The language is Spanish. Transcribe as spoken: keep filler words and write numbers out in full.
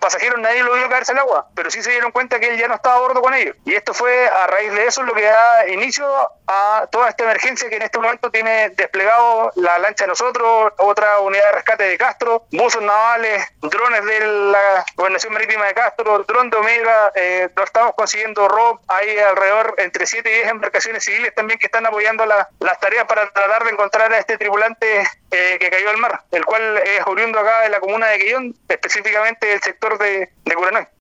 pasajeros nadie lo vio caerse al agua, pero sí se dieron cuenta que él ya no estaba a bordo con ellos. Y esto fue a raíz de eso lo que da inicio a toda esta emergencia que en este momento tiene desplegado la lancha de nosotros, otra unidad de rescate de Castro, buzos navales, drones de la Gobernación Marítima de Castro, dron de Omega, eh, lo estamos consiguiendo R O P, hay alrededor entre siete y diez embarcaciones civiles también que están apoyando la, las tareas para tratar de encontrar a este tripulante eh, que cayó al mar, el cual es oriundo acá de la comuna de Quellón, específicamente del sector de, de Curanoy.